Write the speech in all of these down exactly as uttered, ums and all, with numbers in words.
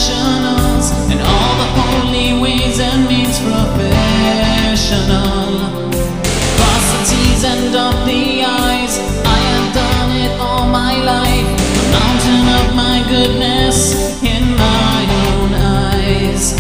professionals and all the holy ways and means professional. Cross the T's and dot the I's. I have done it all my life. The mountain of my goodness in my own eyes.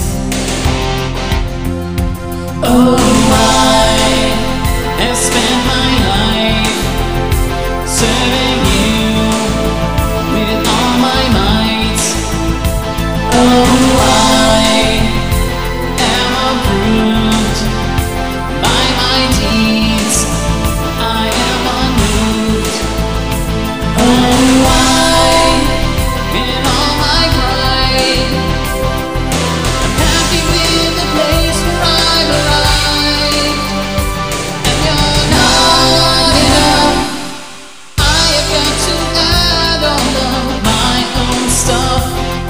Oh, I have spent my life serving you with all my might. Oh, I am approved by my deeds. I am unmoved. Oh, I, in all my pride, I'm happy with the place where I've arrived. And you're not enough. I have got to add all of my own stuff.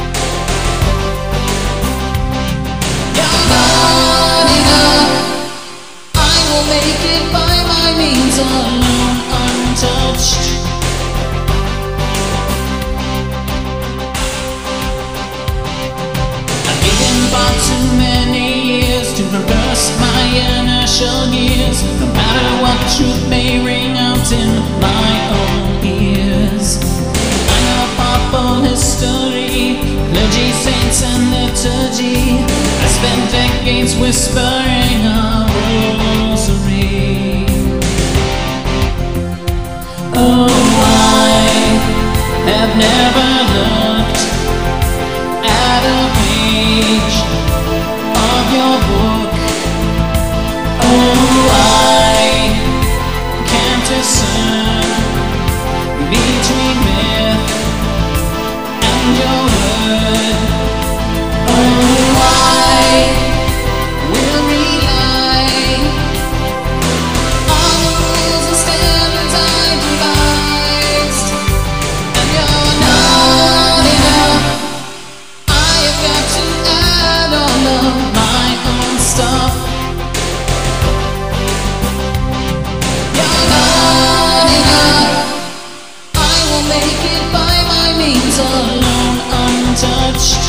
You're not enough. I will make it by my means alone, untouched. I've given far too many years to reverse my inertial gears, no matter what truth may ring out in my own ears. I know papal history, clergy, saints and liturgy. I spent decades whispering a rosary. Oh, I have never looked at a page of your book. Oh, I can't discern between myth and your word. Oh, I will rely on the rules and standards I devised. And you're not enough. I have got to add all of my own stuff. You're not enough. I will make it by my means alone, untouched.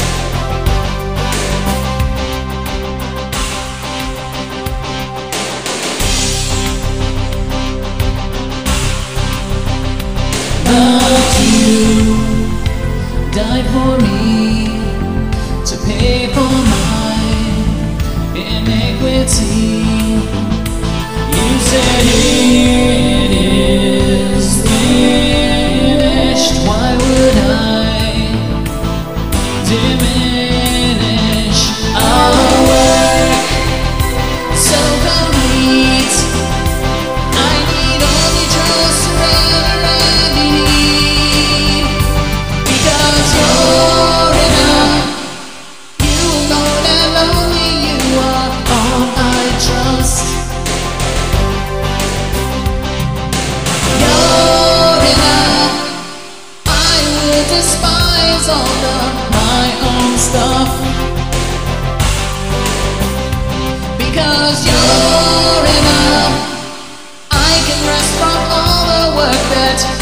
But you died for me to pay for my iniquity. You said it is finished. Why would I diminish our work so complete? I need only trust, surrender and believe, because you're enough. You alone and only you are all I trust. You're enough. I will despise all of my own stuff, because you're enough. I can rest from all the work that